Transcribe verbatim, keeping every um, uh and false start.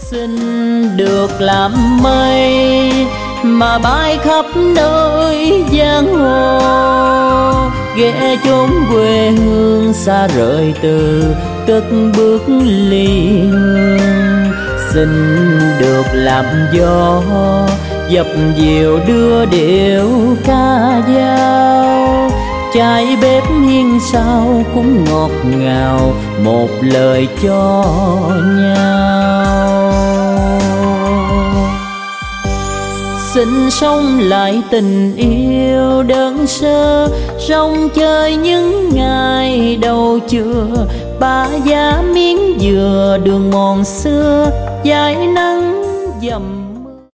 Xin được làm mây mà bay khắp nơi giang hồ, ghé chốn quê hương xa rời từ cất bước ly hương. Xin được làm gió dập dìu đưa điệu ca dao, trái bếp hiên sao cũng ngọt ngào một lời cho nhau. Xin sống lại tình yêu đơn sơ, rong chơi những ngày đầu trưa, ba giá miếng dừa đường mòn xưa dải nắng dầm